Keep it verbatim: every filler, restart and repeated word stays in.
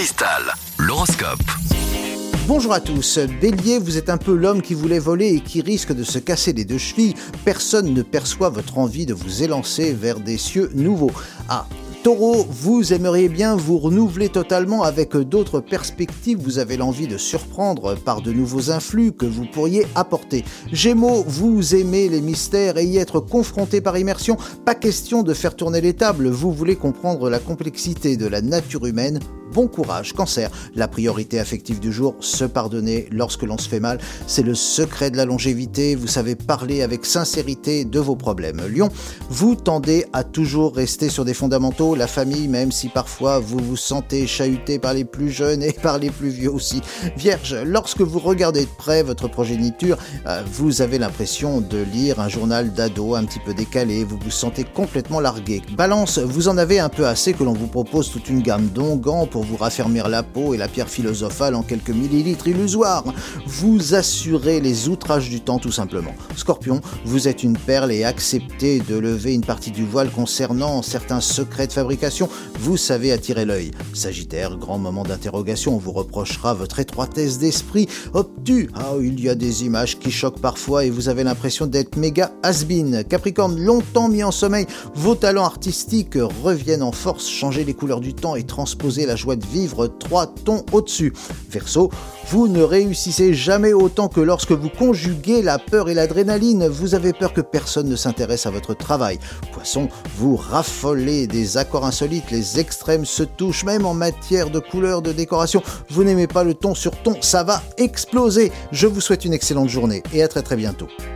Cristal, l'horoscope. Bonjour à tous, Bélier, vous êtes un peu l'homme qui voulait voler et qui risque de se casser les deux chevilles. Personne ne perçoit votre envie de vous élancer vers des cieux nouveaux. Ah, Taureau, vous aimeriez bien vous renouveler totalement avec d'autres perspectives, vous avez l'envie de surprendre par de nouveaux influx que vous pourriez apporter. Gémeaux, vous aimez les mystères et y être confronté par immersion, pas question de faire tourner les tables, vous voulez comprendre la complexité de la nature humaine. Bon courage, Cancer. La priorité affective du jour, se pardonner lorsque l'on se fait mal, c'est le secret de la longévité. Vous savez parler avec sincérité de vos problèmes. Lion, vous tendez à toujours rester sur des fondamentaux. La famille, même si parfois vous vous sentez chahuté par les plus jeunes et par les plus vieux aussi. Vierge, lorsque vous regardez de près votre progéniture, euh, vous avez l'impression de lire un journal d'ado un petit peu décalé. Vous vous sentez complètement largué. Balance, vous en avez un peu assez que l'on vous propose toute une gamme d'onguents pour vous raffermir la peau et la pierre philosophale en quelques millilitres illusoires. Vous assurez les outrages du temps tout simplement. Scorpion, vous êtes une perle et acceptez de lever une partie du voile concernant certains secrets de fabrication. Vous savez attirer l'œil. Sagittaire, grand moment d'interrogation, on vous reprochera votre étroitesse d'esprit. Obtus, ah, il y a des images qui choquent parfois et vous avez l'impression d'être méga has-been. Capricorne, longtemps mis en sommeil, vos talents artistiques reviennent en force, changez les couleurs du temps et transposez la joie de vivre trois tons au-dessus. Verseau, vous ne réussissez jamais autant que lorsque vous conjuguez la peur et l'adrénaline. Vous avez peur que personne ne s'intéresse à votre travail. Poisson, vous raffolez des accords insolites. Les extrêmes se touchent, même en matière de couleurs, de décoration. Vous n'aimez pas le ton sur ton, ça va exploser. Je vous souhaite une excellente journée et à très très bientôt.